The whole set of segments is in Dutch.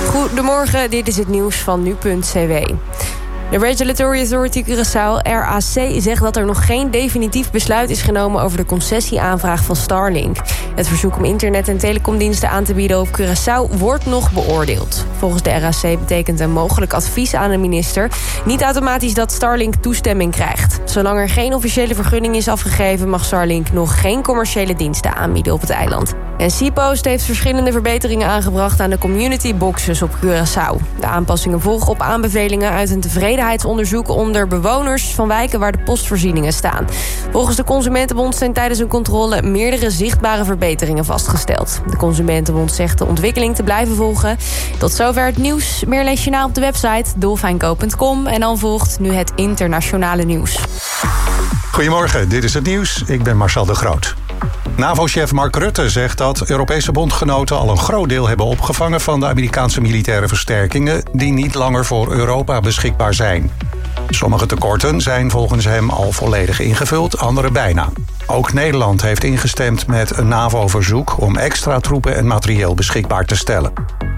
Goedemorgen, dit is het nieuws van nu.cw. De Regulatory Authority Curaçao, RAC, zegt dat er nog geen definitief besluit is genomen over de concessieaanvraag van Starlink. Het verzoek om internet- en telecomdiensten aan te bieden op Curaçao wordt nog beoordeeld. Volgens de RAC betekent een mogelijk advies aan de minister niet automatisch dat Starlink toestemming krijgt. Zolang er geen officiële vergunning is afgegeven, mag Starlink nog geen commerciële diensten aanbieden op het eiland. En Seapost heeft verschillende verbeteringen aangebracht aan de community boxes op Curaçao. De aanpassingen volgen op aanbevelingen uit een tevredenheidsonderzoek onder bewoners van wijken waar de postvoorzieningen staan. Volgens de Consumentenbond zijn tijdens een controle meerdere zichtbare verbeteringen vastgesteld. De Consumentenbond zegt de ontwikkeling te blijven volgen. Tot zover het nieuws. Meer lees je na op de website dolfijnkoop.com. En dan volgt nu het internationale nieuws. Goedemorgen, dit is het nieuws. Ik ben Marcel de Groot. NAVO-chef Mark Rutte zegt dat Europese bondgenoten al een groot deel hebben opgevangen van de Amerikaanse militaire versterkingen die niet langer voor Europa beschikbaar zijn. Sommige tekorten zijn volgens hem al volledig ingevuld, andere bijna. Ook Nederland heeft ingestemd met een NAVO-verzoek om extra troepen en materieel beschikbaar te stellen.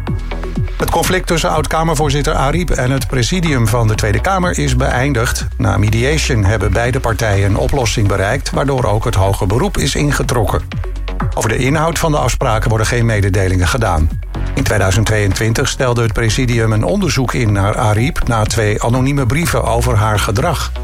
Het conflict tussen oud-Kamervoorzitter Ariep en het presidium van de Tweede Kamer is beëindigd. Na mediation hebben beide partijen een oplossing bereikt, waardoor ook het hoger beroep is ingetrokken. Over de inhoud van de afspraken worden geen mededelingen gedaan. In 2022 stelde het presidium een onderzoek in naar Ariep na 2 anonieme brieven over haar gedrag.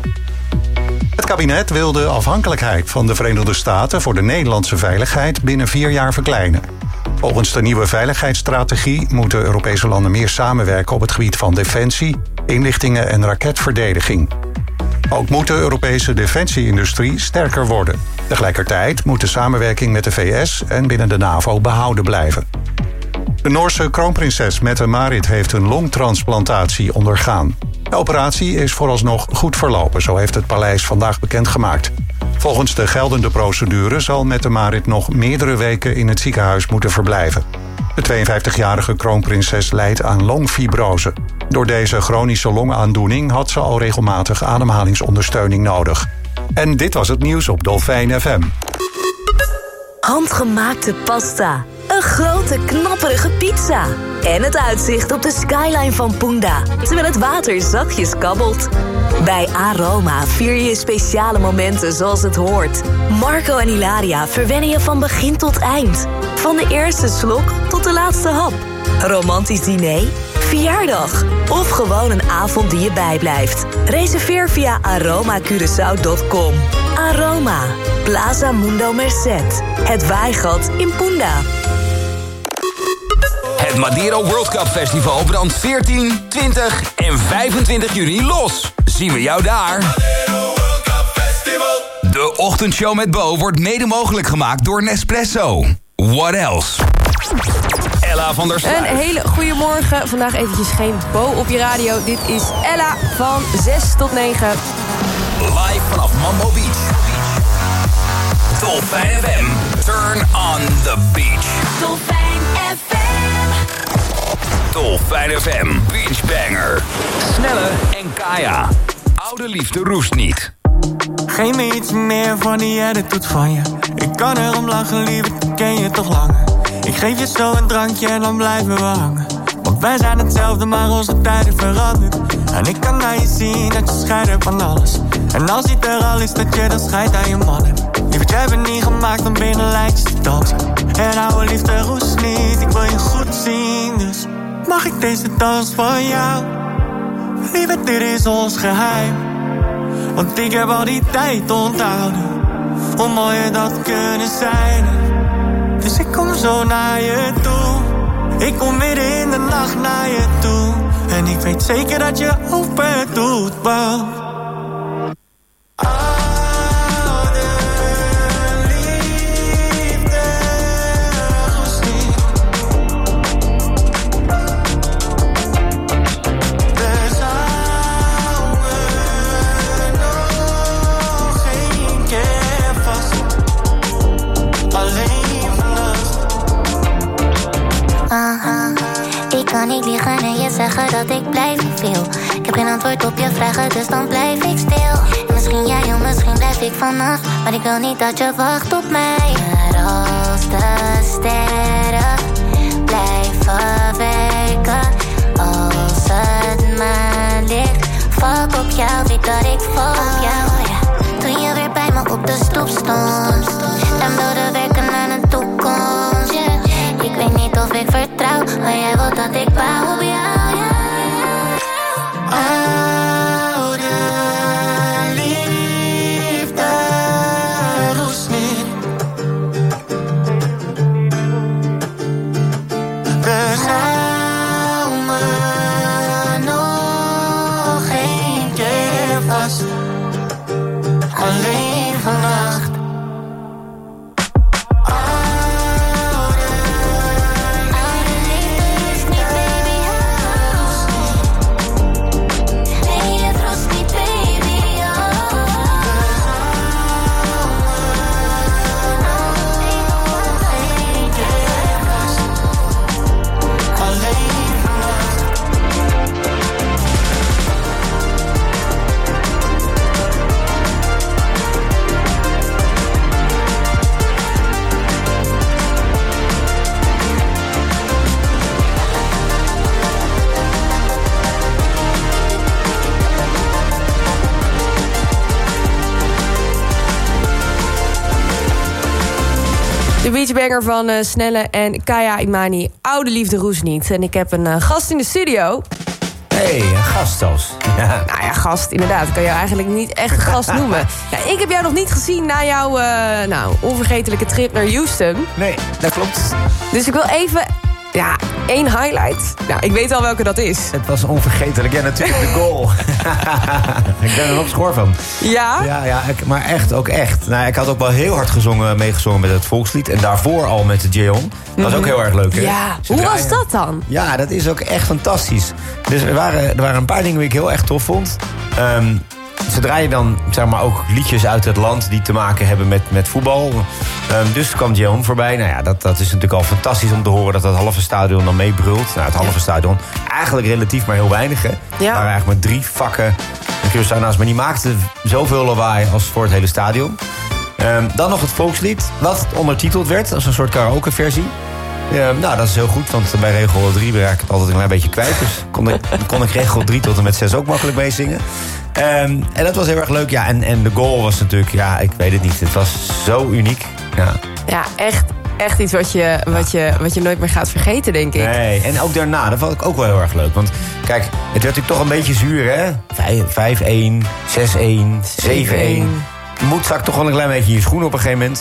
Het kabinet wil de afhankelijkheid van de Verenigde Staten voor de Nederlandse veiligheid binnen 4 jaar verkleinen. Volgens de nieuwe veiligheidsstrategie moeten Europese landen meer samenwerken op het gebied van defensie, inlichtingen en raketverdediging. Ook moet de Europese defensieindustrie sterker worden. Tegelijkertijd moet de samenwerking met de VS en binnen de NAVO behouden blijven. De Noorse kroonprinses Mette-Marit heeft een longtransplantatie ondergaan. De operatie is vooralsnog goed verlopen, zo heeft het paleis vandaag bekendgemaakt. Volgens de geldende procedure zal Mette-Marit nog meerdere weken in het ziekenhuis moeten verblijven. De 52-jarige kroonprinses lijdt aan longfibrose. Door deze chronische longaandoening had ze al regelmatig ademhalingsondersteuning nodig. En dit was het nieuws op Dolfijn FM. Handgemaakte pasta. Een grote, knapperige pizza. En het uitzicht op de skyline van Punda, terwijl het water zachtjes kabbelt. Bij Aroma vier je speciale momenten zoals het hoort. Marco en Hilaria verwennen je van begin tot eind. Van de eerste slok tot de laatste hap. Romantisch diner, verjaardag of gewoon een avond die je bijblijft. Reserveer via aromacuraçao.com. Aroma, Plaza Mundo Merced. Het waaigat in Punda. Het Madeiro World Cup Festival brandt 14, 20 en 25 juni los. Zien we jou daar. De ochtendshow met Bo wordt mede mogelijk gemaakt door Nespresso. What else? Ella van der Sluijf. Een hele goede morgen. Vandaag eventjes geen Bo op je radio. Dit is Ella van 6 tot 9. Live vanaf Mambo Beach. Dolfijn FM. Turn on the beach. Dolfijn FM. Dolfijn FM. Beach Banger. Snelle en Kaya. Oude liefde roest niet. Geef me iets meer van die attitude van je. Ik kan erom lachen, lieverd, ik ken je toch langer. Ik geef je zo een drankje en dan blijven we hangen. Want wij zijn hetzelfde, maar onze tijden veranderd. En ik kan naar je zien dat je scheidt van alles. En als het er al is dat je dan scheidt aan je mannen. Lieverd, jij bent niet gemaakt om binnen lijntjes te dansen. En oude liefde roest niet, ik wil je goed zien. Dus mag ik deze dans van jou? Lieverd, dit is ons geheim. Want ik heb al die tijd onthouden. Hoe mooi dat kunnen zijn. Dus ik kom zo naar je toe. Ik kom midden in de nacht naar je toe. En ik weet zeker dat je open doet, want ik kan niet liegen en je zeggen dat ik blijf veel. Ik heb geen antwoord op je vragen, dus dan blijf ik stil. Misschien jij of misschien blijf ik vannacht, maar ik wil niet dat je wacht op mij. Maar als de sterren blijven werken, jou, weet dat ik volg jou, yeah. Toen je weer bij me op de stoep stond en wilde werken naar een toekomst, yeah. Ik weet niet of ik vertrouw, maar jij wilt dat ik bouw op jou, yeah. Oude liefde roest niet. Dus hou me nog een keer vast. Alleen vannacht. De beachbanger van Snelle en Kaya Imani. Oude liefde roest niet. En ik heb een gast in de studio. Hey, een gast zelfs. Ja. Nou ja, gast, inderdaad. Kan je eigenlijk niet echt een gast noemen. Ja, ik heb jou nog niet gezien na jouw onvergetelijke trip naar Houston. Nee, dat klopt. Dus ik wil even... Ja, 1 highlight. Nou, ik weet al welke dat is. Het was onvergetelijk. Ja, natuurlijk de goal. Ik ben er nog schoor van. Ja? Ja, maar echt, ook echt. Nou, ik had ook wel heel hard meegezongen met het volkslied. En daarvoor al met de Jeon. Dat was ook heel erg leuk, hè? Ja, hoe was dat dan? Ja, dat is ook echt fantastisch. Dus er waren een paar dingen die ik heel erg tof vond. Ze draaien dan zeg maar ook liedjes uit het land die te maken hebben met voetbal. Dus kwam Jeon voorbij. Nou ja, dat is natuurlijk al fantastisch om te horen dat halve stadion dan meebrult. Nou, het halve stadion. Eigenlijk relatief maar heel weinig, hè. Ja. Maar eigenlijk met 3 vakken. En Curaçao naast, maar die maakte zoveel lawaai als voor het hele stadion. Dan nog het volkslied, wat ondertiteld werd als een soort karaokeversie. Nou, dat is heel goed, want bij regel 3 raak ik het altijd een klein beetje kwijt. Dus kon ik regel 3 tot en met 6 ook makkelijk meezingen. En dat was heel erg leuk. Ja, en de goal was natuurlijk, ja, ik weet het niet. Het was zo uniek. Ja, echt iets wat je nooit meer gaat vergeten, denk ik. Nee, en ook daarna, dat vond ik ook wel heel erg leuk. Want kijk, het werd natuurlijk toch een beetje zuur, hè? 5-1, 6-1, 7-1. Je moet straks toch wel een klein beetje in je schoenen op een gegeven moment.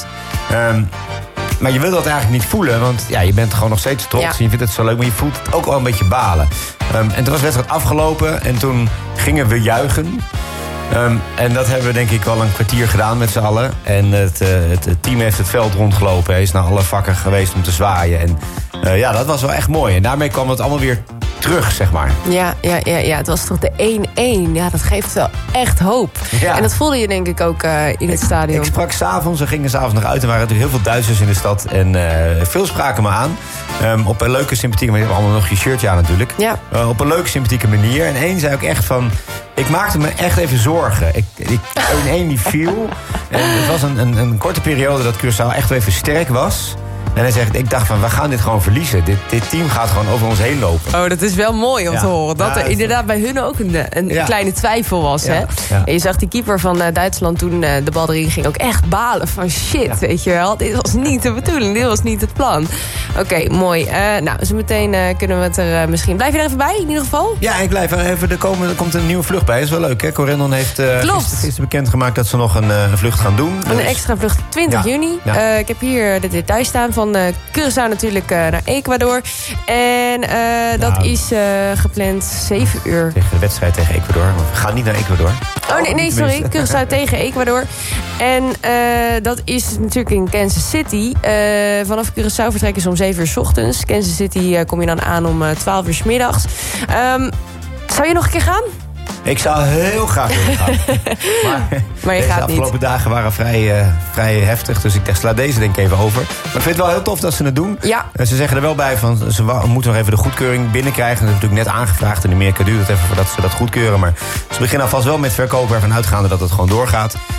Maar je wilt dat eigenlijk niet voelen, want ja, je bent gewoon nog steeds trots. Ja. En je vindt het zo leuk, maar je voelt het ook wel een beetje balen. En toen was de wedstrijd afgelopen en toen gingen we juichen. En dat hebben we denk ik al een kwartier gedaan met z'n allen. En het team heeft het veld rondgelopen. Hij is naar alle vakken geweest om te zwaaien. En ja, dat was wel echt mooi. En daarmee kwam het allemaal weer terug, zeg maar. Ja, het was toch de 1-1. Ja, dat geeft wel echt hoop. Ja. En dat voelde je denk ik ook in het stadion. Ik sprak s'avonds, we gingen s'avonds nog uit. Er waren natuurlijk heel veel Duitsers in de stad. En veel spraken me aan. Op een leuke, sympathieke manier. We hebben allemaal nog je shirtje aan natuurlijk. Ja. Op een leuke, sympathieke manier. En één zei ook echt van... Ik maakte me echt even zorgen. 1-1 die viel. En het was een korte periode dat Curaçao echt wel even sterk was. En hij zegt, ik dacht van, we gaan dit gewoon verliezen. Dit team gaat gewoon over ons heen lopen. Oh, dat is wel mooi om te horen. Dat er inderdaad bij hun ook een kleine twijfel was. Ja. Hè? Ja. En je zag die keeper van Duitsland toen de bal erin ging ook echt balen van shit, weet je wel. Dit was niet de bedoeling, dit was niet het plan. Oké, mooi. Nou, zo meteen kunnen we het er misschien... Blijf je er even bij, in ieder geval? Ja, ik blijf er even. Er komt een nieuwe vlucht bij. Dat is wel leuk, hè? Corendon heeft gisteren bekendgemaakt dat ze nog een vlucht gaan doen. Een extra vlucht 20 juni. Ja. Ik heb hier de details staan van Curaçao natuurlijk naar Ecuador. En dat is gepland 7 uur. Tegen de wedstrijd tegen Ecuador. We gaan niet naar Ecuador. Oh nee, sorry. Curaçao tegen Ecuador. En dat is natuurlijk in Kansas City. Vanaf Curaçao vertrekken ze om 7 uur 's ochtends. Kansas City kom je dan aan om 12 uur 's middags. Zou je nog een keer gaan? Ik zou heel graag willen gaan. Maar je gaat niet. De afgelopen dagen waren vrij heftig. Dus ik dacht, sla deze denk ik even over. Maar ik vind het wel heel tof dat ze het doen. Ja. Ze zeggen er wel bij van, ze moeten nog even de goedkeuring binnenkrijgen. Dat is natuurlijk net aangevraagd. In Amerika duurt het even voordat ze dat goedkeuren. Maar ze beginnen alvast wel met verkopen ervan uitgaande dat het gewoon doorgaat.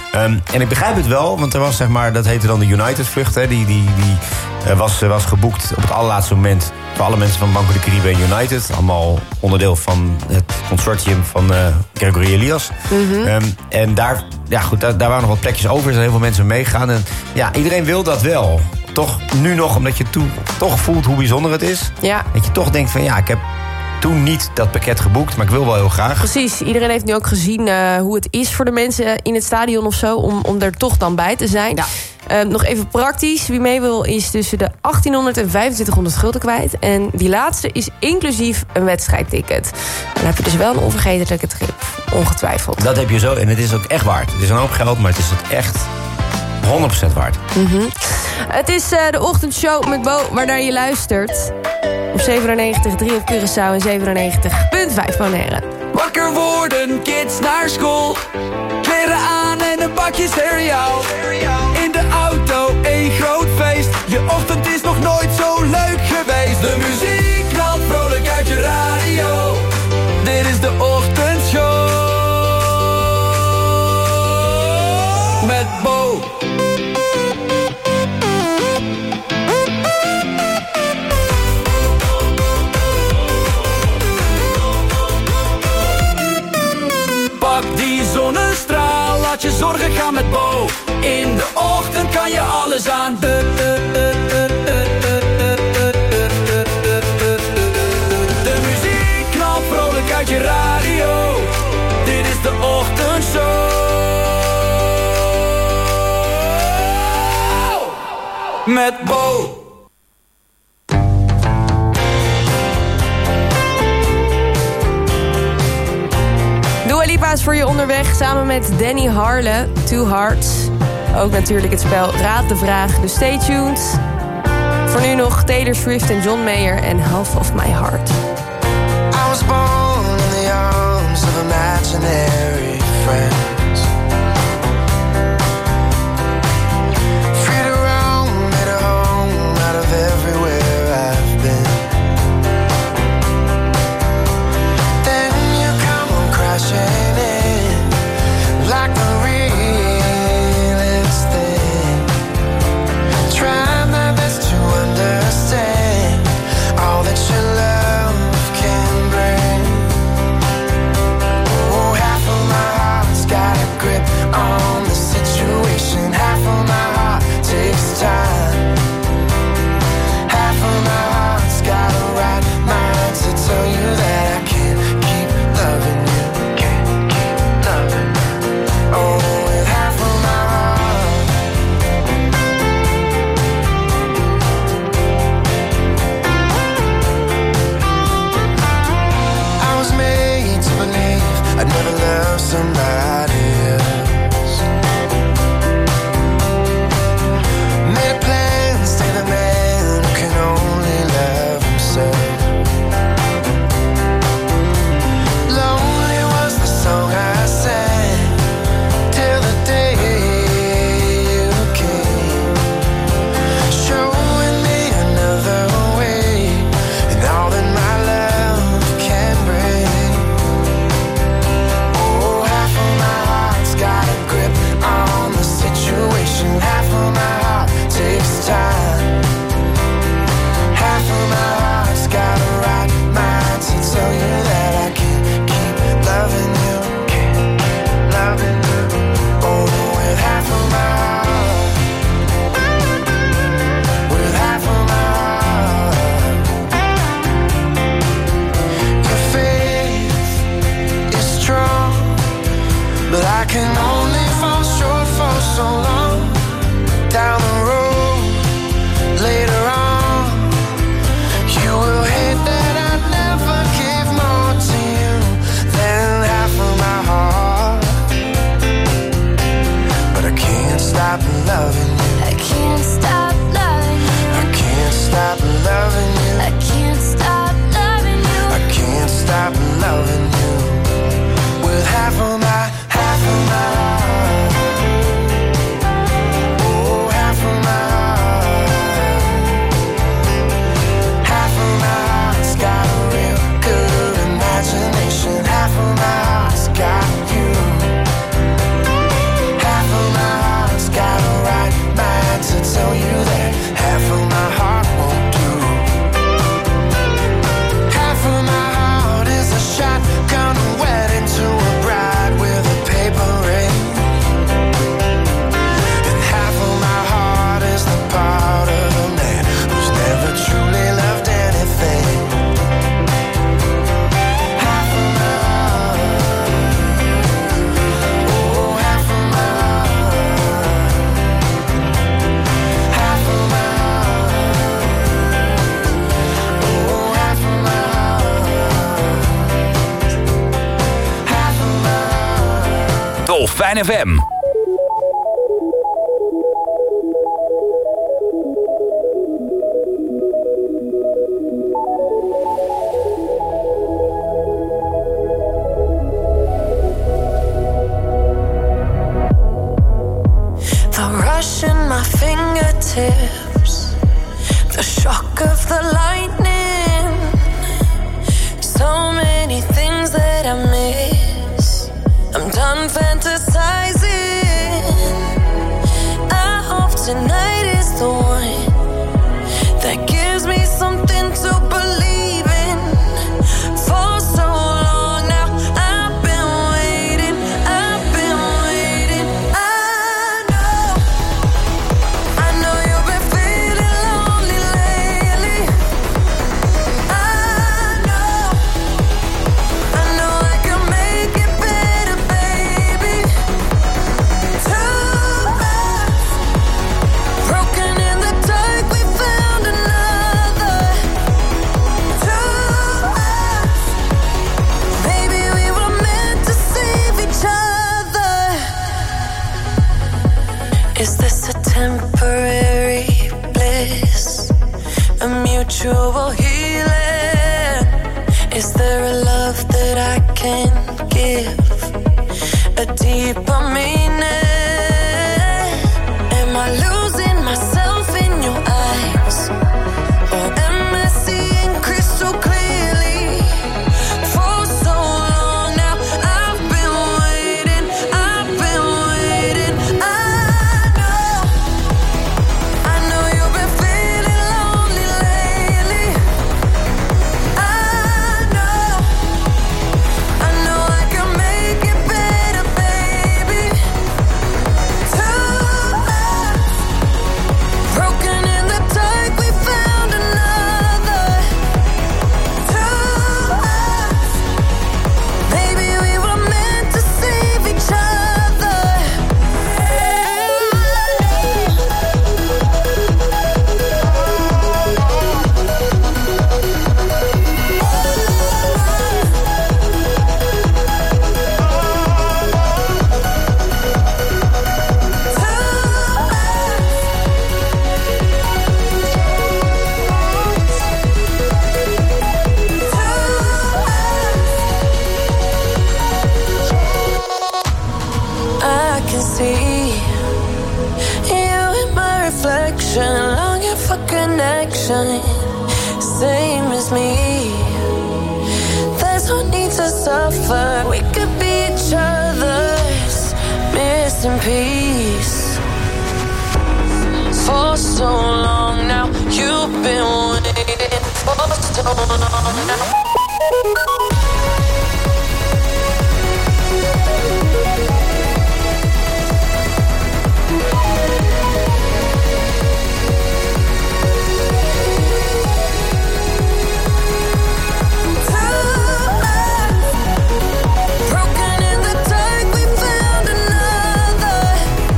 En ik begrijp het wel, want er was zeg maar, dat heette dan de United-vlucht. Hè, die was geboekt op het allerlaatste moment voor alle mensen van Banco de Caribe United. Allemaal onderdeel van het consortium van Gregory Elias. En daar waren nog wat plekjes over. Er zijn heel veel mensen meegegaan. En ja, iedereen wil dat wel. Toch nu nog, omdat je toch voelt hoe bijzonder het is. Ja. Dat je toch denkt van ja, ik heb toen niet dat pakket geboekt, maar ik wil wel heel graag. Precies, iedereen heeft nu ook gezien hoe het is voor de mensen in het stadion of zo, om er toch dan bij te zijn. Ja. Nog even praktisch, wie mee wil is tussen de 1800 en 2500 gulden kwijt. En die laatste is inclusief een wedstrijdticket. Dan heb je dus wel een onvergetelijke trip, ongetwijfeld. Dat heb je zo, en het is ook echt waard. Het is een hoop geld, maar het is het echt 100% waard. Het is de ochtendshow met Bo, waarnaar je luistert. Op 97.3 op Curaçao en 97.5 Bonaire. Wakker worden, kids naar school. Kleren aan en een bakje cereal. In de auto, één groot feest. Je ochtend is nog nooit zo leuk geweest. De muziek knalt vrolijk uit je radio. Dit is de ochtendshow. Met Bo. Die zonnestraal, laat je zorgen gaan met Bo. In de ochtend kan je alles aan. De muziek knalt vrolijk uit je radio. Dit is de ochtendshow. Met Bo. Dua Lipa is voor je onderweg samen met Danny Harle, Two Hearts. Ook natuurlijk het spel Raad de Vraag, dus stay tuned. Voor nu nog Taylor Swift en John Mayer en Half of My Heart. I was born in the arms of imaginary friends. Free to roam, made a home out of everywhere I've been. Then you come on crashing in like the realest thing. Try my best to understand all that your love can bring. Oh, half of my heart's got a grip on the situation. Half of my heart takes time. Half of my heart's got a right mind to tell you that I can't keep loving you. Can't keep loving you. Oh, with half of my heart. I was made to believe I'd never love somebody else. Made a plan, stay the man who can only love himself. Lonely was the song I sang till the day you came, showing me another way and all that my love can bring. Oh, half of my heart's got a grip on the situation. Half of my heart takes time. Half of my heart's got a right mind to tell you that I can't keep loving you. Can't keep loving you. Oh, with half of my heart. With half of my heart. Your faith is strong, but I can only fall short for so long. Down the road, later on, you will hate that I never gave more to you than half of my heart. But I can't stop loving you. I can't stop loving you. I can't stop loving you. I can't stop loving you. I can't stop loving you. With half of my heart. Oh, half of my heart. Half of my heart's got a real good imagination. Half of my heart's got you. Half of Fijn FM. The rush in my fingertips, the shock of the lightning, so many things that I miss. I'm done fantasizing. I hope tonight is the one that gives me something to believe in. For so long now, I've been waiting. I know you've been feeling lonely lately. I know I can make it better, baby. Two hearts broken in the dark, we found another. Two hearts, maybe we were meant to save each other. Is this a temporary bliss, a mutual healing? Is there a love that I can give, a deeper meaning? Am I losing myself in your eyes, or am I seeing crystal clearly? For so long now, I've been waiting. I know you've been feeling lonely lately. I know I can make it better, baby. Two hearts broken in the dark, we found another. Two hearts, maybe we were meant to save each other. I can see you in my reflection, longing for connection, same as me. There's no need to suffer, we could be each other's missing piece. For so long now, you've been waiting for so long now. Broken in the dark, we found another.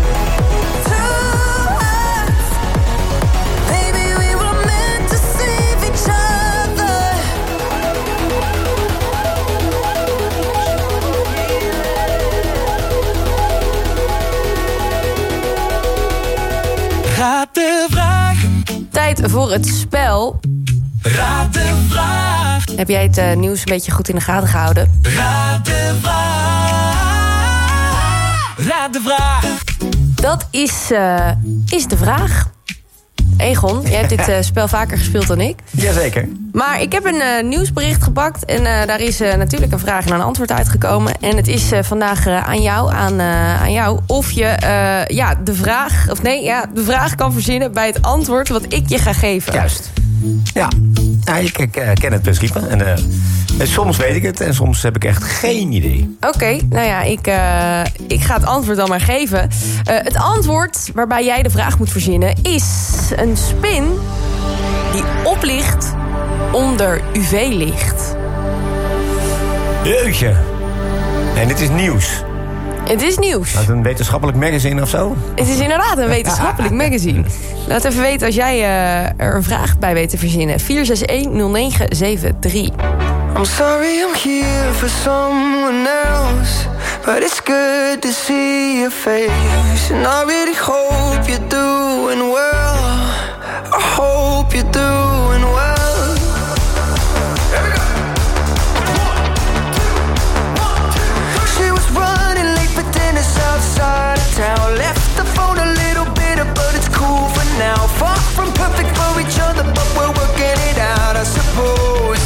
Two hearts, maybe we were meant to save each other. Raad de vraag. Tijd voor het spel. Raad de vraag. Heb jij het nieuws een beetje goed in de gaten gehouden? Raad de vraag. Raad de vraag. Dat is de vraag. Egon, jij hebt dit spel vaker gespeeld dan ik. Jazeker. Maar ik heb een nieuwsbericht gepakt. En daar is natuurlijk een vraag en een antwoord uitgekomen. En het is vandaag aan jou of je de vraag kan verzinnen bij het antwoord wat ik je ga geven. Juist. Ja, ik ken het principe. En soms weet ik het en soms heb ik echt geen idee. Oké, nou ja, ik ga het antwoord dan maar geven. Het antwoord waarbij jij de vraag moet verzinnen is een spin die oplicht onder UV-licht. Jeetje. En dit is nieuws. Het is nieuws. Uit een wetenschappelijk magazine of zo? Het is inderdaad een wetenschappelijk magazine. Laat even weten als jij er een vraag bij weet te verzinnen. 461-0973. I'm sorry I'm here for someone else, but it's good to see your face. And I really hope you're doing well. I hope you're doing well. Here we go. She was running late for dinner outside of town. Left the phone a little bitter, but it's cool for now. Far from perfect for each other, but we're working it out, I suppose.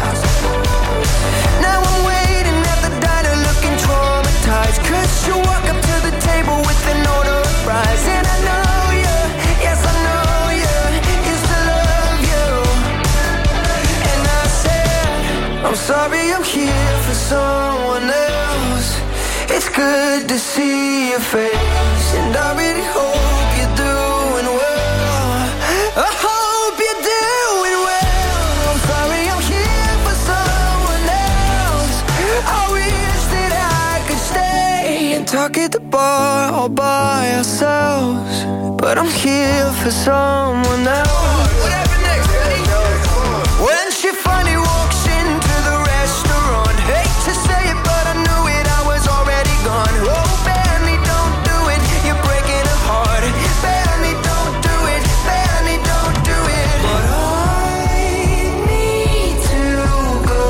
Now I'm waiting at the diner looking traumatized, 'cause you walk up to the table with an order of fries. And I know you, yes I know you, used to love you. And I said, I'm sorry I'm here for someone else. It's good to see your face, and I really hope you're doing well. I hope you're doing well. I'm sorry I'm here for someone else. I wish that I could stay and talk at the bar all by ourselves, but I'm here for someone else. What happened next, Eddie? When she finally walks into the restaurant, hate to say it, but I knew it, I was already gone. Oh, Benny, don't do it, you're breaking her heart. Benny, don't do it, Benny, don't do it. But I need to go.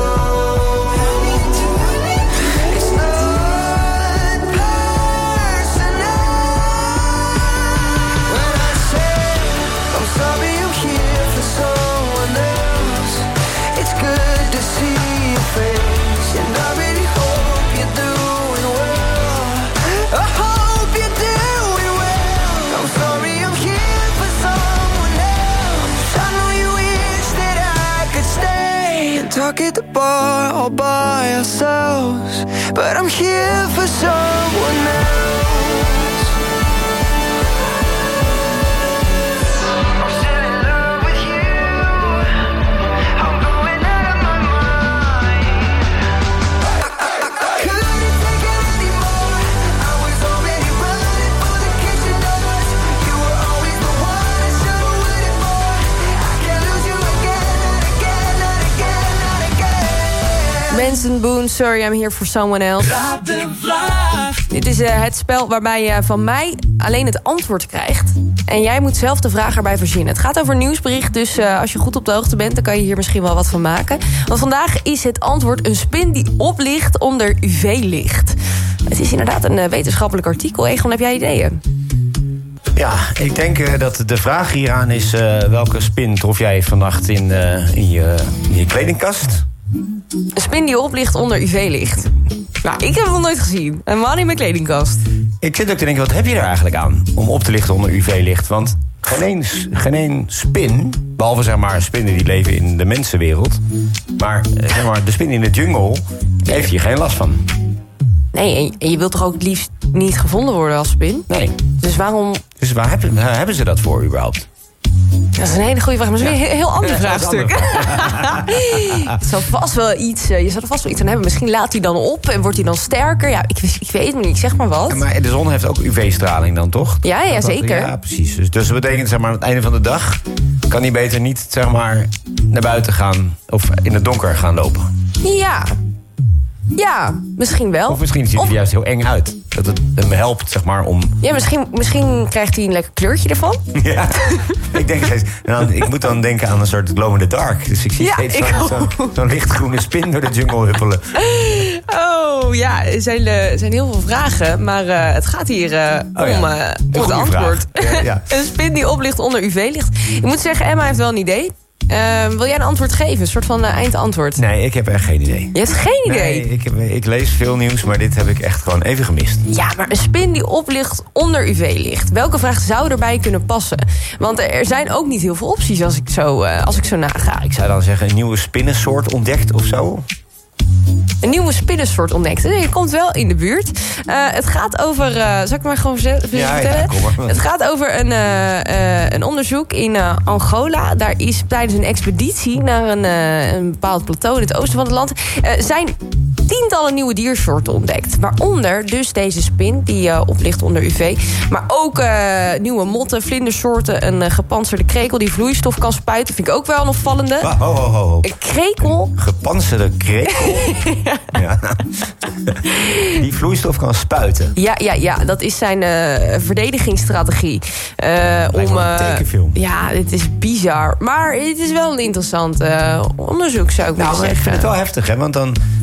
It's not personal. When I say I'm sorry I'm here for someone else, it's good to see your face, and I really hope you're doing well. I hope you're doing well. I'm sorry I'm here for someone else. I know you wish that I could stay and talk at the bar all by ourselves, but I'm here for someone else. I'm still in love with you. I'm going out of my mind. I couldn't take it anymore. I was already running for the kitchen doors. You were always the one I should've waited for. I can't lose you again, not again, not again, not again. Benson Boone, Sorry I'm Here for Someone Else. Dit is het spel waarbij je van mij alleen het antwoord krijgt. En jij moet zelf de vraag erbij verzinnen. Het gaat over nieuwsbericht, dus als je goed op de hoogte bent, dan kan je hier misschien wel wat van maken. Want vandaag is het antwoord een spin die oplicht onder UV-licht. Het is inderdaad een wetenschappelijk artikel. Egon, heb jij ideeën? Ja, ik denk dat de vraag hieraan is... welke spin trof jij vannacht in je kledingkast? Een spin die oplicht onder UV-licht. Nou, ik heb het nog nooit gezien. Een man in mijn kledingkast. Ik zit ook te denken, wat heb je er eigenlijk aan om op te lichten onder UV-licht? Want geen één spin, behalve zeg maar spinnen die leven in de mensenwereld... maar zeg maar, de spin in de jungle heeft hier geen last van. Nee, en je wilt toch ook het liefst niet gevonden worden als spin? Nee. Dus waarom... Dus waar hebben ze dat voor überhaupt? Dat is een hele goede vraag, maar dat is weer een heel ander vraagstuk. Het zal vast wel iets, je zal er vast wel iets aan hebben. Misschien laat hij dan op en wordt hij dan sterker. Ja, ik weet het niet, ik zeg maar wat. Ja, maar de zon heeft ook UV-straling dan, toch? Ja, zeker. Ja, precies. Dus dat betekent, zeg maar, aan het einde van de dag... kan hij beter niet, zeg maar, naar buiten gaan... of in het donker gaan lopen. Ja, misschien wel. Of misschien ziet hij er juist heel eng uit. Dat het hem helpt, zeg maar, om... Ja, misschien krijgt hij een lekker kleurtje ervan. Ja, ik denk steeds... Nou, ik moet dan denken aan een soort glow in the dark. Dus ik zie steeds zo'n lichtgroene spin door de jungle huppelen. Oh, ja, er zijn heel veel vragen. Maar het gaat hier om het antwoord. Ja. Een spin die oplicht onder UV-licht. Ik moet zeggen, Emma heeft wel een idee. Wil jij een antwoord geven? Een soort van eindantwoord? Nee, ik heb echt geen idee. Je hebt geen idee? Nee, ik lees veel nieuws, maar dit heb ik echt gewoon even gemist. Ja, maar een spin die oplicht onder UV-licht. Welke vraag zou erbij kunnen passen? Want er zijn ook niet heel veel opties als ik zo naga. Ik zou dan zeggen een nieuwe spinnensoort ontdekt of zo. Een nieuwe spinnensoort ontdekt. Nee, je komt wel in de buurt. Het gaat over... zal ik maar gewoon vertellen? Ja, kom maar. Het gaat over een onderzoek in Angola. Daar is tijdens een expeditie naar een bepaald plateau in het oosten van het land... zijn tientallen nieuwe diersoorten ontdekt. Waaronder dus deze spin, die oplicht onder UV. Maar ook nieuwe motten, vlindersoorten, een gepantserde krekel die vloeistof kan spuiten. Vind ik ook wel een opvallende. Ho. Een krekel? Gepantserde krekel? Ja. Die vloeistof kan spuiten. Ja, dat is zijn verdedigingsstrategie. Om een tekenfilm. Ja, het is bizar. Maar het is wel een interessant onderzoek, zou ik willen zeggen. Ik vind het wel heftig, hè? Want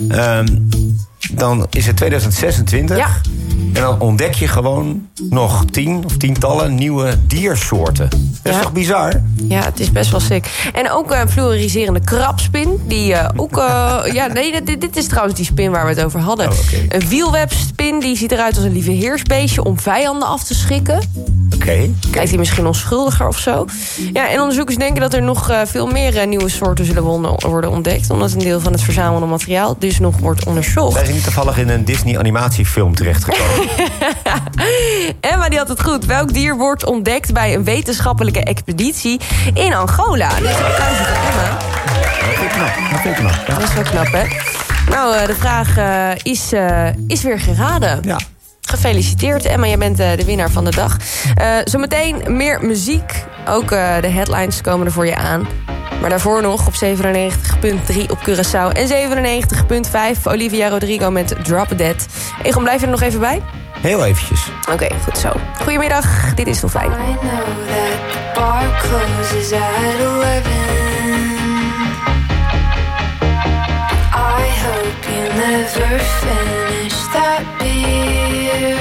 dan is het 2026. Ja. En dan ontdek je gewoon nog 10 of tientallen nieuwe diersoorten. Dat is toch bizar? Ja, het is best wel sick. En ook een fluoriserende krabspin. Die dit is trouwens die spin waar we het over hadden. Een wielwebspin, die ziet eruit als een lieve heersbeestje om vijanden af te schrikken. Oké. Lijkt hij misschien onschuldiger of zo. Ja, en onderzoekers denken dat er nog veel meer nieuwe soorten zullen worden ontdekt. Omdat een deel van het verzamelde materiaal dus nog wordt onderzocht. Zijn ze niet toevallig in een Disney animatiefilm terechtgekomen? Emma die had het goed. Welk dier wordt ontdekt bij een wetenschappelijke expeditie in Angola? Dus dat keuze van Emma. Dat vind ik knap. Dat is wel knap, hè? Nou, de vraag is weer geraden. Ja. Gefeliciteerd, Emma. Jij bent de winnaar van de dag. Zometeen meer muziek. Ook de headlines komen er voor je aan. Maar daarvoor nog op 97.3 op Curaçao. En 97.5 Olivia Rodrigo met Drop Dead. Egon, blijf je er nog even bij? Heel eventjes. Oké, goed zo. Goedemiddag, dit is Top 5. I know that the bar closes at 11. I hope you never finish that beer.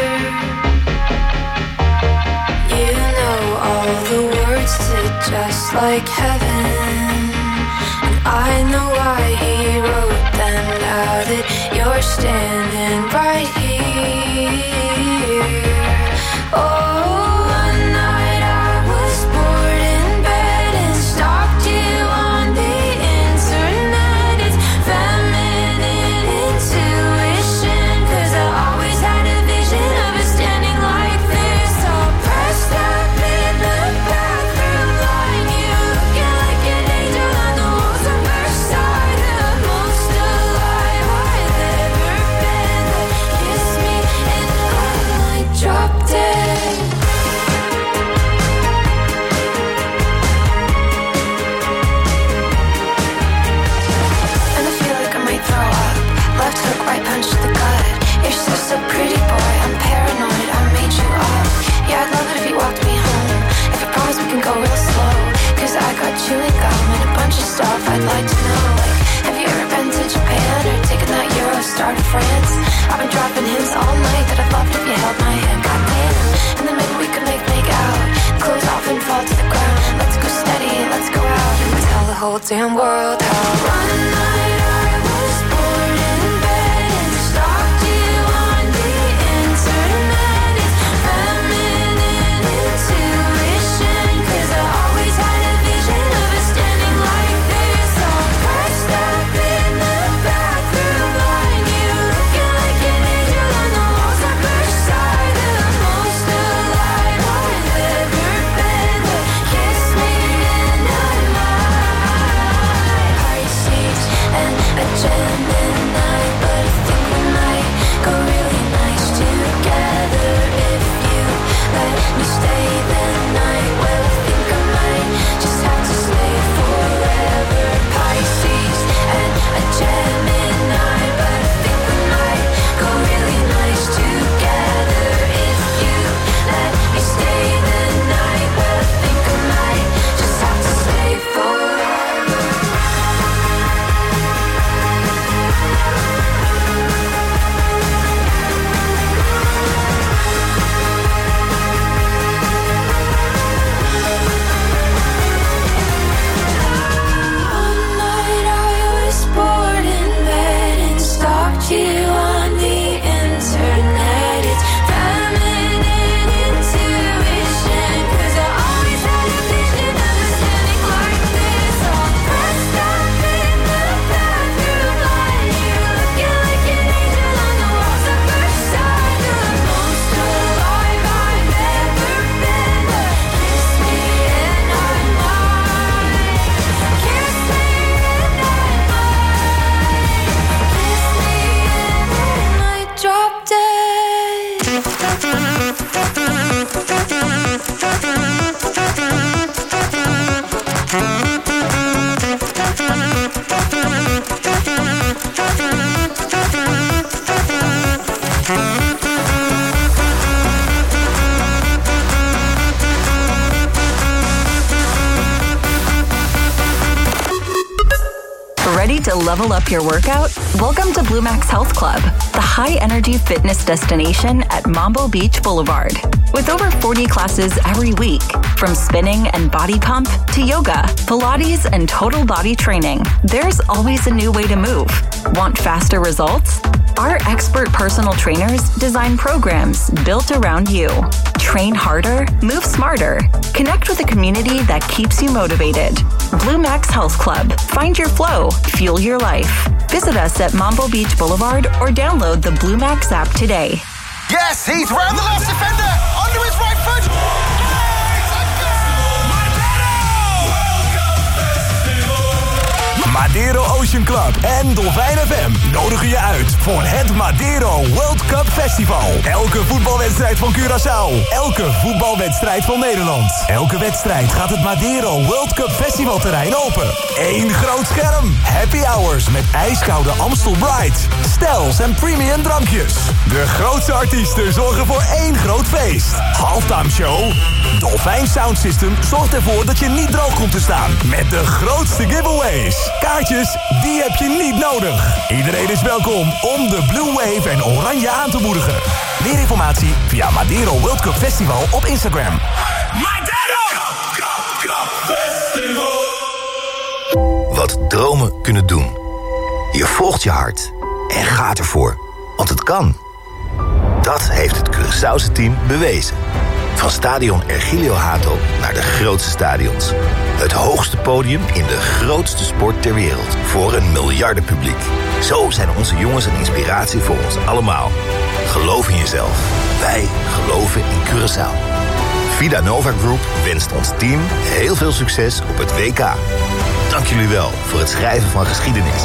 You know all the words to Just Like Heaven. And I know why he wrote them now that you're standing right here. Oh, one night I was bored in bed and stalked you on the internet. It's feminine intuition, 'cause I always had a vision of us standing like this, all pressed up in the bathroom line. You looking like an angel on the walls of Versailles, the most alive I've ever been. Kiss me and I might drop dead. And I feel like I might throw up. Left hook, right punch to the gut. You're so pretty, boy. I'm paranoid. I made you up. Yeah, I'd love it if you walked me home. If you promise we can go real slow. 'Cause I got chewing gum and a bunch of stuff I'd like to know. Like, have you ever been to Japan or taken that Eurostar to France? I've been dropping hints all night that I'd love it if you held my hand. Goddamn. And then maybe we could make out. Clothes off and fall to the ground. Let's go steady, let's go out and tell the whole damn world how. One night I was bored in bed and stalked you on the internet. It's feminine intuition, 'cause I always had a vision of us standing like this, all pressed up in the bathroom line. You looking like an angel on the walls of Versailles, the most alive I've ever been. But kiss me and I might. to level up your workout? Welcome to Blue Max Health Club, the high-energy fitness destination at Mambo Beach Boulevard. With over 40 classes every week, from spinning and body pump to yoga, Pilates, and total body training, there's always a new way to move. Want faster results? Our expert personal trainers design programs built around you. Train harder, move smarter. Connect with a community that keeps you motivated. Blue Max Health Club. Find your flow. Fuel your life. Visit us at Mambo Beach Boulevard or download the Blue Max app today. Yes, he's round the last defender. Under his right foot. Madero Ocean Club en Dolfijn FM nodigen je uit voor het Madero World Cup Festival. Elke voetbalwedstrijd van Curaçao. Elke voetbalwedstrijd van Nederland. Elke wedstrijd gaat het Madero World Cup Festivalterrein open. Eén groot scherm. Happy hours met ijskoude Amstel Bright. Stels en premium drankjes. De grootste artiesten zorgen voor één groot feest. Halftime show. Dolfijn Sound System zorgt ervoor dat je niet droog komt te staan. Met de grootste giveaways. Kaartjes, die heb je niet nodig. Iedereen is welkom om de Blue Wave en Oranje aan te moedigen. Meer informatie via Madero World Cup Festival op Instagram. Madero! Festival. Wat dromen kunnen doen. Je volgt je hart en gaat ervoor. Want het kan. Dat heeft het Curaçaose team bewezen. Van stadion Ergilio Hato naar de grootste stadions. Het hoogste podium in de grootste sport ter wereld. Voor een miljardenpubliek. Zo zijn onze jongens een inspiratie voor ons allemaal. Geloof in jezelf. Wij geloven in Curaçao. Vida Nova Group wenst ons team heel veel succes op het WK. Dank jullie wel voor het schrijven van geschiedenis.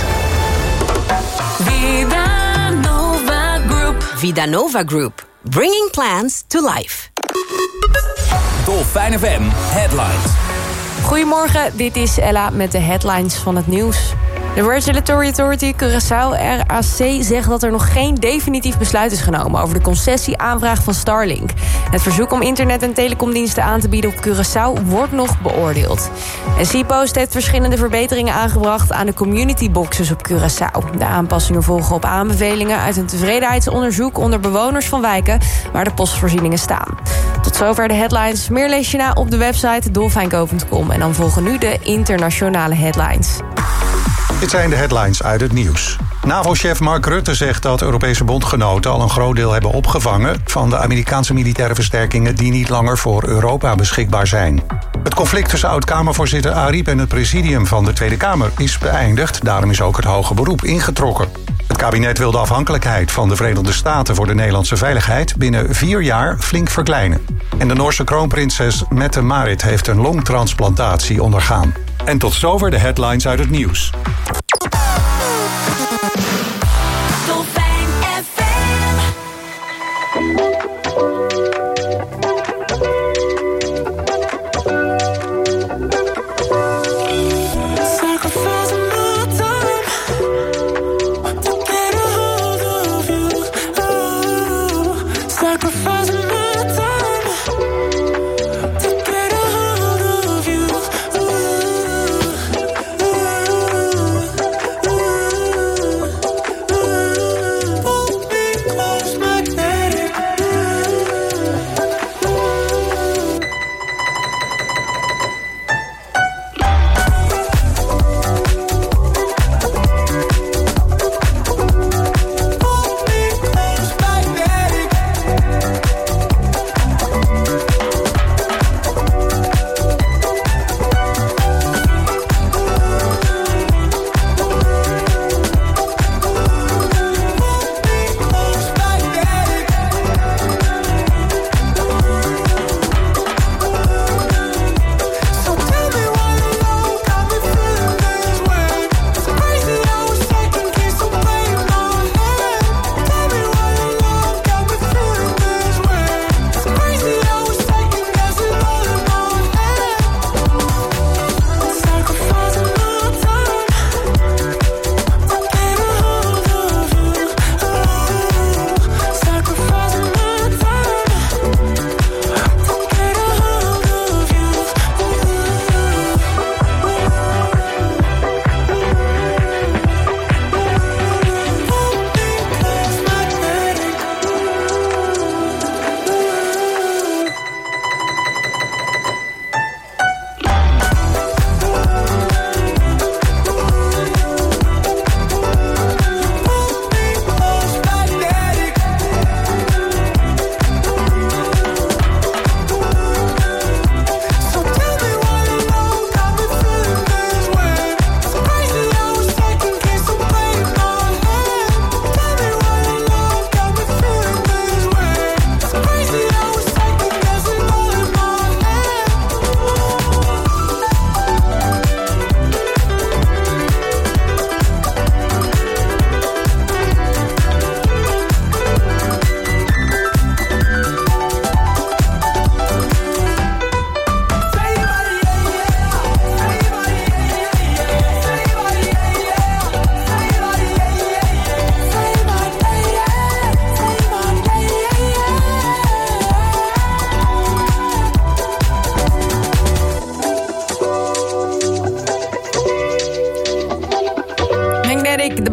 Vida Nova Group. Vida Nova Group. Bringing plans to life. Dolfijn FM Headlines. Goedemorgen, dit is Ella met de headlines van het nieuws. De Regulatory Authority Curaçao RAC zegt dat er nog geen definitief besluit is genomen over de concessieaanvraag van Starlink. Het verzoek om internet- en telecomdiensten aan te bieden op Curaçao wordt nog beoordeeld. En Seapost heeft verschillende verbeteringen aangebracht aan de community boxes op Curaçao. De aanpassingen volgen op aanbevelingen uit een tevredenheidsonderzoek onder bewoners van wijken waar de postvoorzieningen staan. Tot zover de headlines. Meer lees je na op de website dolfijnco.com. En dan volgen nu de internationale headlines. Dit zijn de headlines uit het nieuws. NAVO-chef Mark Rutte zegt dat Europese bondgenoten al een groot deel hebben opgevangen van de Amerikaanse militaire versterkingen die niet langer voor Europa beschikbaar zijn. Het conflict tussen oud-Kamervoorzitter Ariep en het presidium van de Tweede Kamer is beëindigd. Daarom is ook het hoge beroep ingetrokken. Het kabinet wil de afhankelijkheid van de Verenigde Staten voor de Nederlandse veiligheid binnen 4 jaar flink verkleinen. En de Noorse kroonprinses Mette-Marit heeft een longtransplantatie ondergaan. En tot zover de headlines uit het nieuws. Dolfijn FM. Sacrificing my time to get a hold of you. Oh, sacrificing my time to get a hold of you.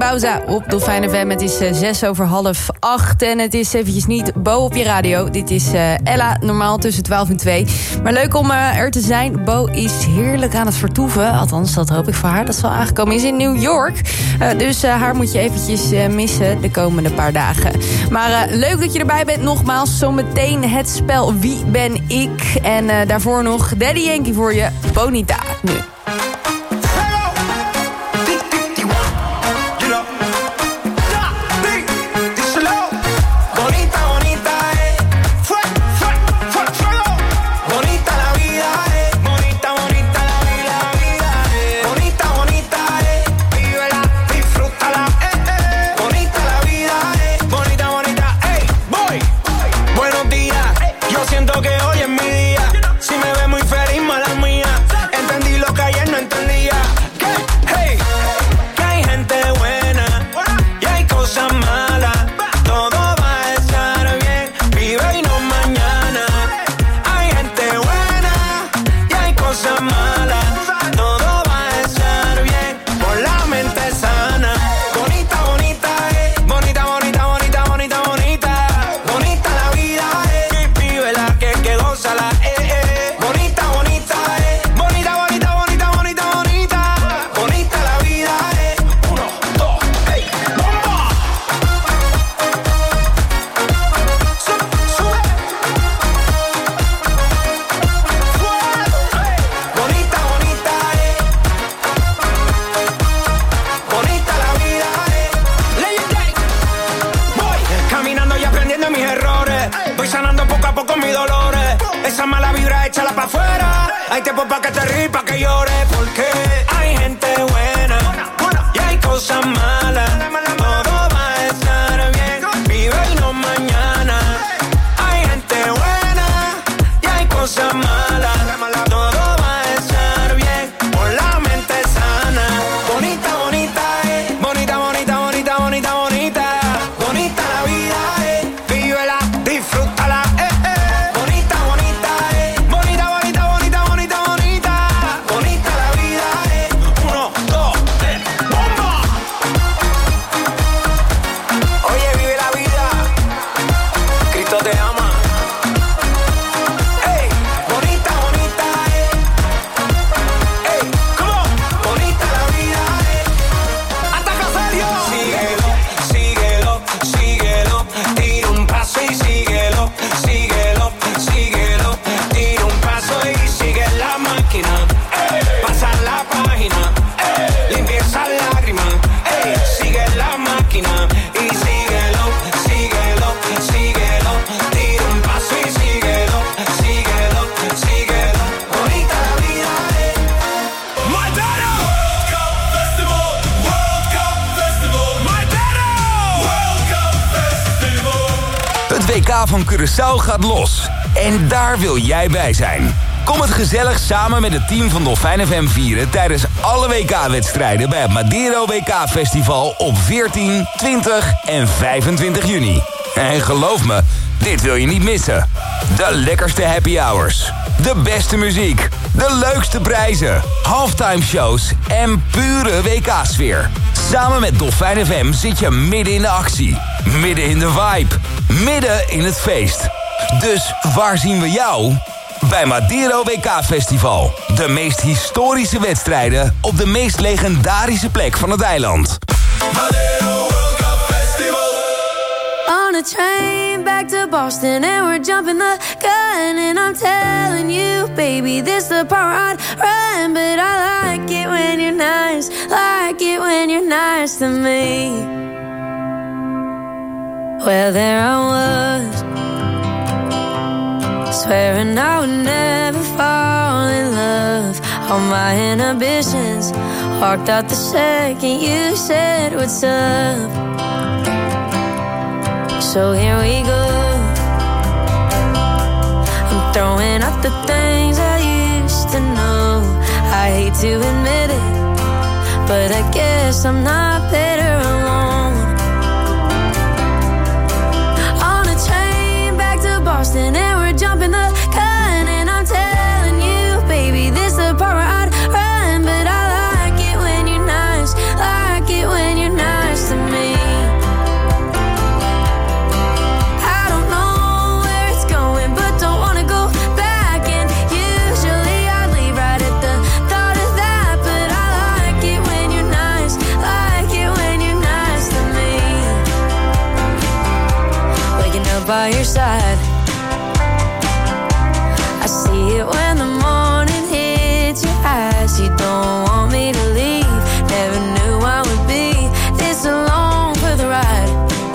Pauza op Dolfijn FM. Het is 7:06 en het is eventjes niet Bo op je radio. Dit is Ella, normaal tussen 12 en 2. Maar leuk om er te zijn. Bo is heerlijk aan het vertoeven. Althans, dat hoop ik voor haar. Dat ze al aangekomen is in New York. Dus haar moet je eventjes missen de komende paar dagen. Maar leuk dat je erbij bent. Nogmaals, zometeen het spel Wie ben ik? En daarvoor nog Daddy Yankee voor je. Bonita, nu. Van Curaçao gaat los. En daar wil jij bij zijn. Kom het gezellig samen met het team van Dolfijn FM vieren tijdens alle WK-wedstrijden bij het Madeiro WK-festival op 14, 20 en 25 juni. En geloof me, dit wil je niet missen. De lekkerste happy hours, de beste muziek, de leukste prijzen, halftime shows en pure WK-sfeer. Samen met Dolfijn FM zit je midden in de actie, midden in de vibe, midden in het feest. Dus waar zien we jou? Bij Madeiro WK-festival. De meest historische wedstrijden op de meest legendarische plek van het eiland. Madeiro World Cup Festival. On a train back to Boston and we're jumping the gun. And I'm telling you, baby, this the part I'd run. But I like it when you're nice, like it when you're nice to me. Well, there I was, swearing I would never fall in love. All my inhibitions walked out the second you said what's up. So here we go, I'm throwing out the things I used to know. I hate to admit it, but I guess I'm not better alone. On a train back to Boston and we're jumping the gun. And I'm telling you, baby, this the part where I'd run. But I like it when you're nice, like it when you're nice by your side. I see it when the morning hits your eyes. You don't want me to leave. Never knew I would be this alone for the ride.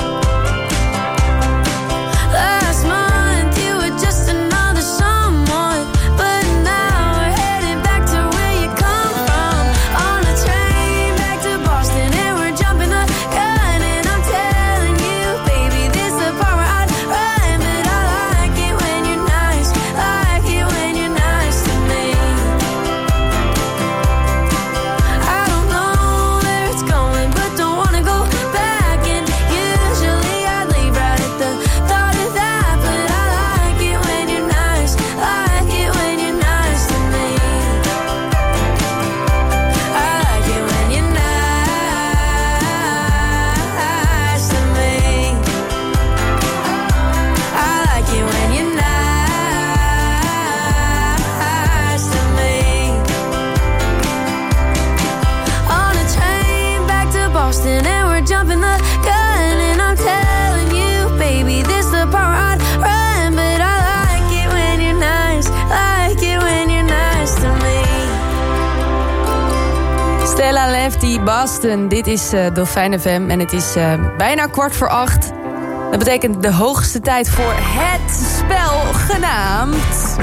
Last month you were just another someone, but now we're headed back to where you come from. On a train back to Boston and we're jumping the gun. And I'm telling you, baby, this the part where I'd run. But I like it when you're nice, like it when you're nice to me. I don't know where it's going, but don't wanna go back. And usually I'd leave right at the thought of that. But I like it when you're nice, like it when you're nice to me. I like it when you're nice to me. I like it when you're nice to me. On a train back to Boston and we're jumping the gun. And I'm telling you, baby, this the part where I'd run. But I like it when you're nice, like it when you're nice to me. Stella Lefty, Boston. Dit is Dolfijn FM en het is bijna 7:15. Dat betekent de hoogste tijd voor het spel genaamd...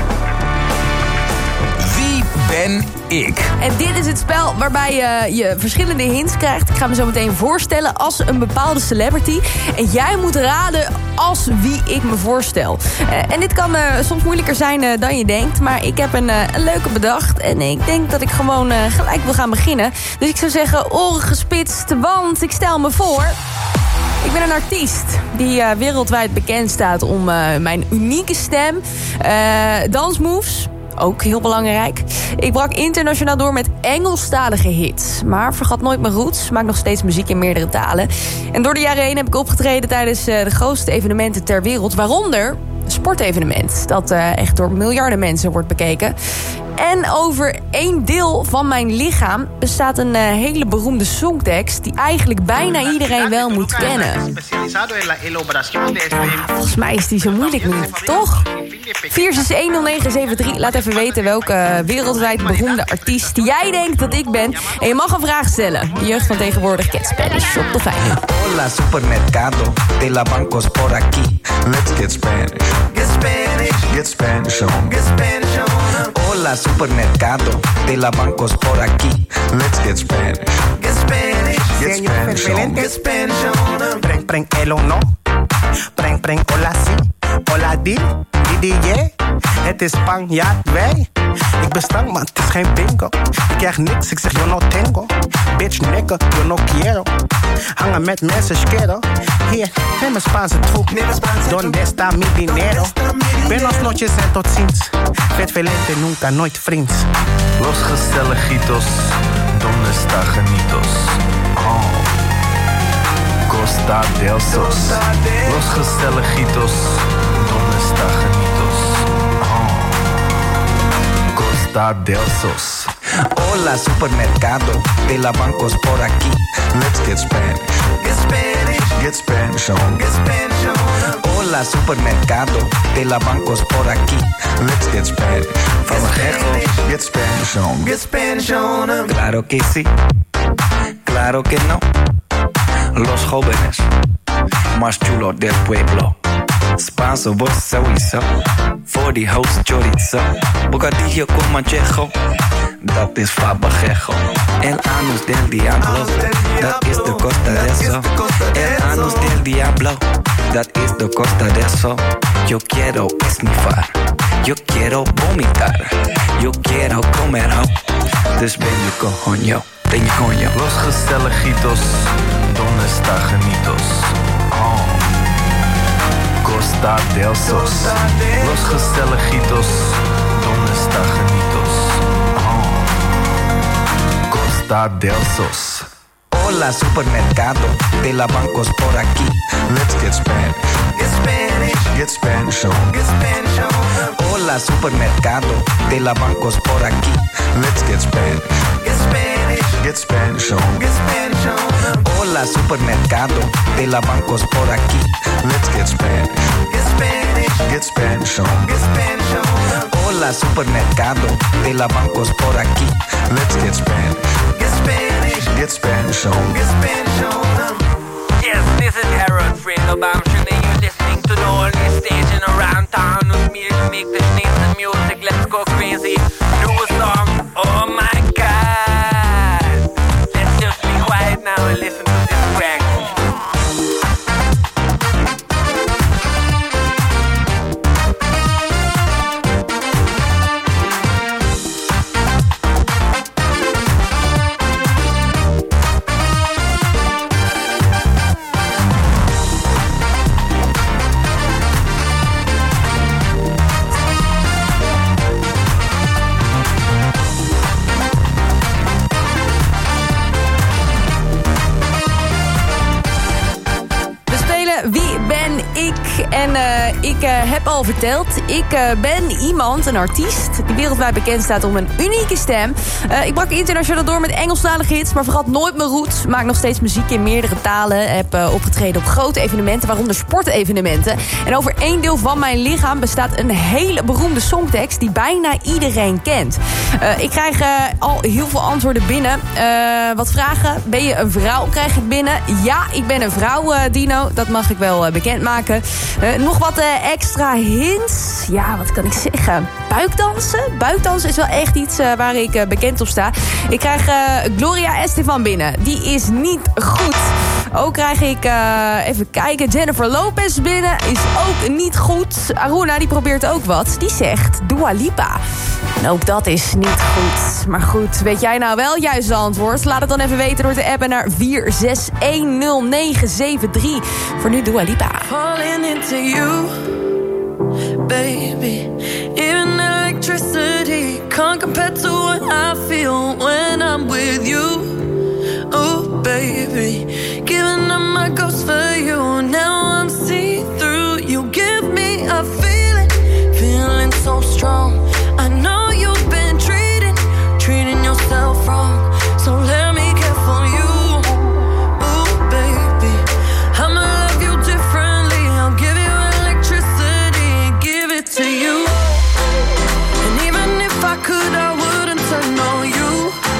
Wie ben ik? En dit is het spel waarbij je verschillende hints krijgt. Ik ga me zo meteen voorstellen als een bepaalde celebrity. En jij moet raden als wie ik me voorstel. En dit kan soms moeilijker zijn dan je denkt. Maar ik heb een leuke bedacht. En ik denk dat ik gewoon gelijk wil gaan beginnen. Dus ik zou zeggen, oren gespitst, want ik stel me voor... Ik ben een artiest die wereldwijd bekend staat om mijn unieke stem. Dansmoves... Ook heel belangrijk. Ik brak internationaal door met Engelstalige hits. Maar vergat nooit mijn roots. Maak nog steeds muziek in meerdere talen. En door de jaren heen heb ik opgetreden tijdens de grootste evenementen ter wereld. Waaronder een sportevenement. Dat echt door miljarden mensen wordt bekeken. En over één deel van mijn lichaam bestaat een hele beroemde songtekst... die eigenlijk bijna iedereen wel moet kennen. Volgens mij is die zo moeilijk niet, toch? 4610973. Laat even weten welke wereldwijd beroemde artiest jij denkt dat ik ben. En je mag een vraag stellen. De jeugd van tegenwoordig kent Spanish op de fijne. Hola supermercado, de la bancos por aquí. Let's get Spanish. Get Spanish. Get Spanish on. Get Spanish on. Hola supermercado, de la bancos por aquí. Let's get Spanish. Get Spanish. Get Spanish on. Get Spanish on. Preng preng el o no. Preng preng hola si. Hola di. Di je. Het is Spanjaard wij. Ik ben stank, maar het is geen bingo. Ik krijg niks, ik zeg yo no tengo. Bitch nigga, yo no quiero. Hangen met mensen, schero. Hier, neem een Spaanse troep. Donde está mi dinero? Buenos noches en tot ziens. Vet velente, nunca, nooit vriends. Los gezelligitos, donde está genitos? Oh. Costa del Sos. Los gezelligitos, donde está genitos? Oh. Costa del Sos. Hola supermercado, de la bancos por aquí. Let's get Spanish. Get Spanish. Get Spanish on. Get Spanish on. Hola supermercado, de la bancos por aquí. Let's get Spanish. Get Spanish. Get Spanish on. Get Spanish on. Claro que sí. Claro que no. Los jóvenes más chulos del pueblo. Spanso, vos sowieso. Voor die host chorizo. Bocadillo con manchejo. Dat is fabajejo. El anus del diablo. Dat is de costa de eso. El anus del diablo. Dat is de costa de eso. Yo quiero esnifar. Yo quiero vomitar. Yo quiero comer ho. Dus ben je coño. Ben je coño. Los gezelligitos. Donde está genitos? Oh. Costa del Sos. Los gezelligitos. Donde está genitos? Oh. Costa del Sos. Hola supermercado, de la bancos por aquí. Let's get Spanish. Get Spanish. Get Spanish on. Get Spanish on. Hola supermercado, de la bancos por aquí. Let's get Spanish. Get Spanish. Get Spanish on. Hola, supermercado. De la bancos por aquí. Let's get Spanish. Get Spanish on. Hola, supermercado. De la bancos por aquí. Let's get Spanish. Get Spanish on. Yes, this is Harold Fredo Bamshin, and you're listening to the only station around town with me to make the sneeze music. Let's go crazy. Do a song. Oh my God. Let's just be quiet now and listen to this track. Wie ben ik? En ik heb al verteld, ik ben iemand, een artiest, die wereldwijd bekend staat om een unieke stem. Ik brak internationaal door met Engelstalige hits, maar vergat nooit mijn roots. Maak nog steeds muziek in meerdere talen. Heb opgetreden op grote evenementen, waaronder sportevenementen. En over één deel van mijn lichaam bestaat een hele beroemde songtekst die bijna iedereen kent. Ik krijg al heel veel antwoorden binnen. Wat vragen? Ben je een vrouw? Krijg ik binnen? Ja, ik ben een vrouw, Dino. Dat mag ik wel bekendmaken. Nog wat extra hints. Ja, wat kan ik zeggen? Buikdansen? Buikdansen is wel echt iets waar ik bekend op sta. Ik krijg Gloria Estefan binnen. Die is niet goed. Ook krijg ik, even kijken, Jennifer Lopez binnen. Is ook niet goed. Aruna, die probeert ook wat. Die zegt Dua Lipa. En ook dat is niet goed. Maar goed, weet jij nou wel juist antwoord? Laat het dan even weten door te appen naar 4610973. Voor nu Dua Lipa. Falling into you, baby. Even electricity can't compare to what I feel when I'm with you. Oh, baby. Giving up my ghost for you. Now I'm see-through. You give me a feeling so strong. I know you've been treating yourself wrong. So let me care for you. Ooh, baby. I'ma love you differently. I'll give you electricity and give it to you. And even if I could, I wouldn't turn on you.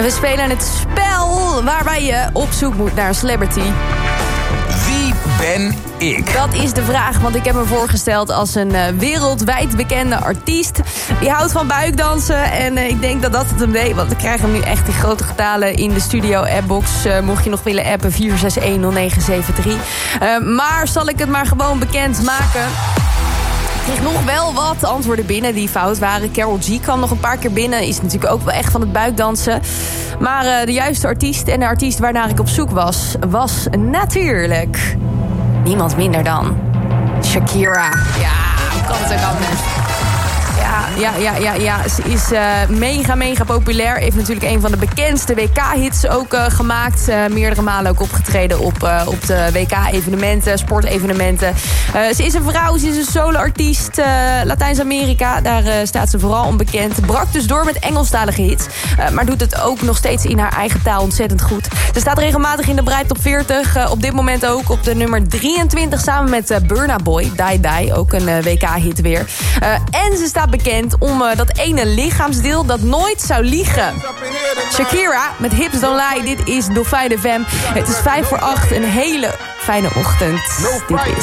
We spelen het spel waarbij je op zoek moet naar een celebrity. Wie ben ik? Dat is de vraag, want ik heb me voorgesteld als een wereldwijd bekende artiest. Die houdt van buikdansen en ik denk dat dat het hem deed. Want we krijgen hem nu echt in grote getalen in de studio-appbox. Mocht je nog willen appen, 4610973. Maar zal ik het maar gewoon bekend maken? Ik kreeg nog wel wat antwoorden binnen die fout waren. Karol G kwam nog een paar keer binnen. Is natuurlijk ook wel echt van het buikdansen. Maar de juiste artiest en de artiest waarnaar ik op zoek was natuurlijk niemand minder dan Shakira. Ja, hoe kan het ook anders? Ja. Ze is mega populair. Heeft natuurlijk een van de bekendste WK-hits ook gemaakt. Meerdere malen ook opgetreden op de WK-evenementen, sportevenementen. Ze is een vrouw, ze is een solo-artiest. Latijns-Amerika, daar staat ze vooral onbekend. Brak dus door met Engelstalige hits. Maar doet het ook nog steeds in haar eigen taal ontzettend goed. Ze staat regelmatig in de Brei Top 40. Op dit moment ook op de nummer 23 samen met Burna Boy. Die Die, ook een WK-hit weer. En ze staat bekend om dat ene lichaamsdeel dat nooit zou liegen. Shakira met Hips Don't Lie. Dit is Dolfijn FM. Het is 7:55, een hele fijne ochtend. Dit is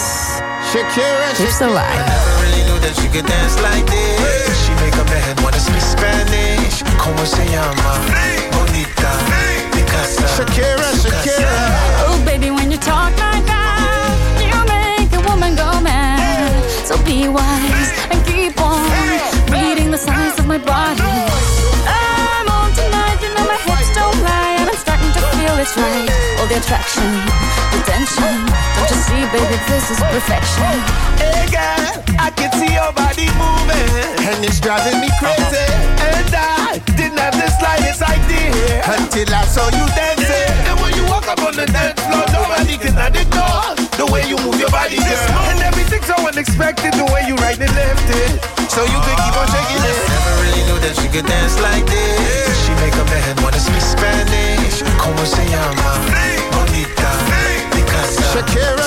Hips Don't Lie. Really knew that she could dance like this. She make a man wanna speak Spanish. Como se llama? Bonita. Picasa. Shakira. Oh baby, when you talk like that, you make a woman go mad. So be wise and keep on reading the signs of my body. I'm on tonight, you know my hips don't lie, and I'm starting to feel it's right. All the attraction, the tension. Don't you see, baby, this is perfection. Hey girl, I can see your body moving, and it's driving me crazy. And I didn't have the slightest idea until I saw you dancing. And when you walk up on the dance floor, nobody can ignore the way you move your body, girl. And everything's so unexpected, the way you right and left it. So you could keep on shaking it. Never really knew that she could dance like this. She make a man wanna speak Spanish. Como se llama? Bonita. Picasa. Shakira.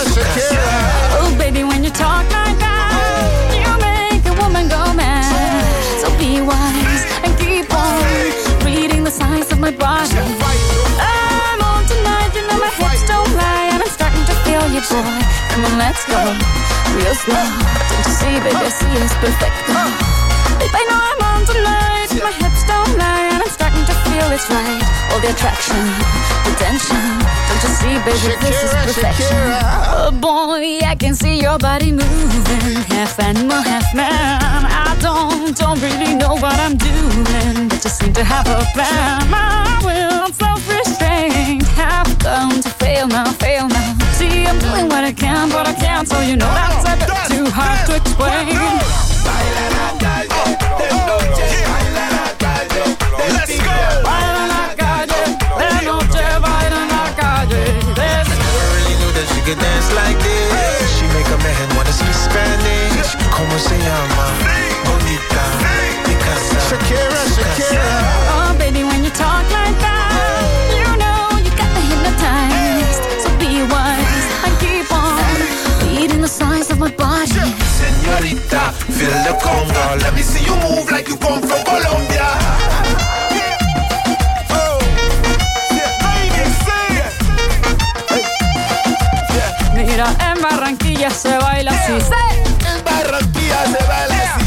Oh baby, when you talk like that, you make a woman go mad. So be wise and keep on reading the signs of my body. I'm on tonight, you know my hips don't lie, and I'm starting to feel you, boy. Come on, let's go real slow. Don't you see, baby, I see it's perfect. Babe, I know I'm on tonight. My hips don't lie, and I'm starting to feel it's right. All the attraction, the tension. Don't you see, baby, this is perfection. Oh boy, I can see your body moving, half animal, half man. I don't really know what I'm doing, but just seem to have a plan. My will, self-restraint, have come to fail now. See, I'm doing what I can, but I can't, so you know that's a bit too hard to explain. Let's go! Baila en la calle, de noche baila en la calle. Never really knew that she could dance like this. She make a man wanna speak Spanish. Como se llama? Bonita. Picasa. Shakira. Oh baby, when you talk like that, you know you got me hypnotized. So be wise and keep on reading the signs of my body. Señorita, feel the conga. Let me see you move like you come from Colombia. Mira, en Barranquilla se baila así. En Barranquilla se baila así.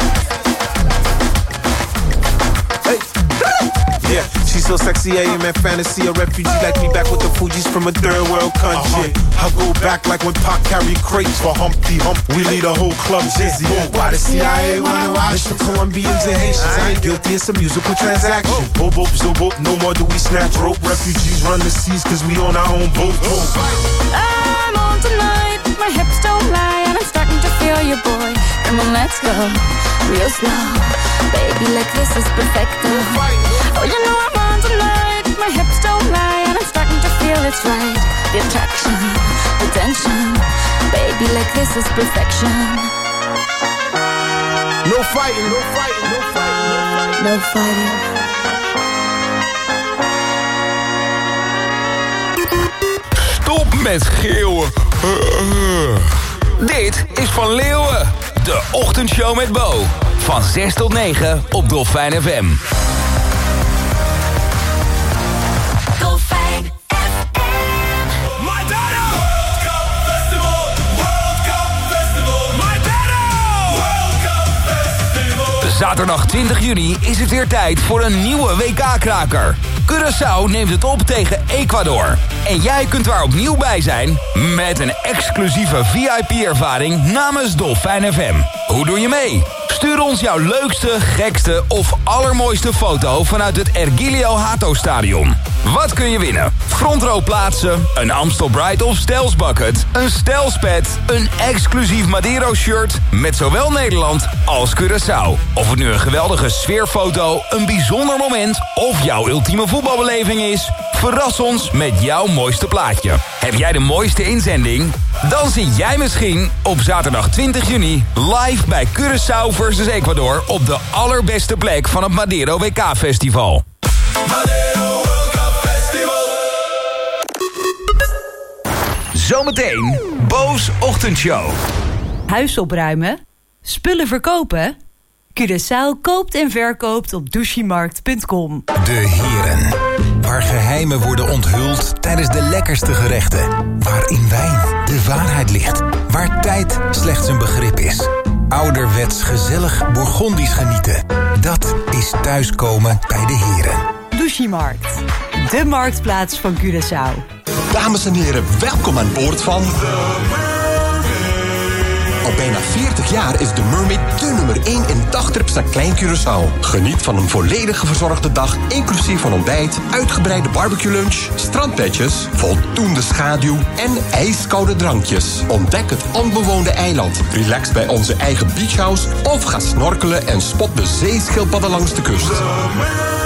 Yeah, she's so sexy, I am in fantasy. A refugee like me back with the Fugees from a third world country. I go back like when Pac carried crates for Humpty Hump. We lead a whole club dizzy. Why the CIA wanna watch the Colombians and Haitians? I ain't guilty, it's a musical transaction. Bobo, zobo, no more do we snatch rope. Refugees run the seas cause we on our own boat. I'm on tonight, my hips don't lie, and I'm starting to feel you, boy. Come on, let's go real slow. Baby, like this is perfect. Oh, you know I'm on tonight, my hips don't lie, and I'm starting to feel it's right. The attraction, the tension. Baby, like this is perfection. No fighting, no fighting, no fighting, no fighting. Stop met schreeuwen. Dit is Van Leeuwen. De ochtendshow met Bo. Van 6 tot 9 op Dolfijn FM. Zaterdag 20 juni is het weer tijd voor een nieuwe WK-kraker. Curaçao neemt het op tegen Ecuador. En jij kunt daar opnieuw bij zijn met een exclusieve VIP-ervaring namens Dolfijn FM. Hoe doe je mee? Stuur ons jouw leukste, gekste of allermooiste foto vanuit het Ergilio Hato Stadion. Wat kun je winnen? Frontrow plaatsen, een Amstel Bright of Stels bucket, een Stels pet, een exclusief Madero shirt met zowel Nederland als Curaçao. Of het nu een geweldige sfeerfoto, een bijzonder moment of jouw ultieme voetbalbeleving is, verras ons met jouw mooiste plaatje. Heb jij de mooiste inzending? Dan zit jij misschien op zaterdag 20 juni live bij Curaçao versus Ecuador op de allerbeste plek van het Madero WK Festival. Madero World Cup Festival. Zometeen Boos Ochtendshow. Huis opruimen? Spullen verkopen? Curaçao koopt en verkoopt op douchimarkt.com. De heren. Waar geheimen worden onthuld tijdens de lekkerste gerechten. Waar in wijn de waarheid ligt. Waar tijd slechts een begrip is. Ouderwets gezellig Bourgondisch genieten. Dat is thuiskomen bij de heren. Douchimarkt. De marktplaats van Curaçao. Dames en heren, welkom aan boord van... Al bijna 40 jaar is de Mermaid de nummer 1 in dagtrips naar Klein Curaçao. Geniet van een volledig verzorgde dag, inclusief van ontbijt, uitgebreide barbecue lunch, strandpetjes, voldoende schaduw en ijskoude drankjes. Ontdek het onbewoonde eiland, relax bij onze eigen beachhouse of ga snorkelen en spot de zeeschildpadden langs de kust.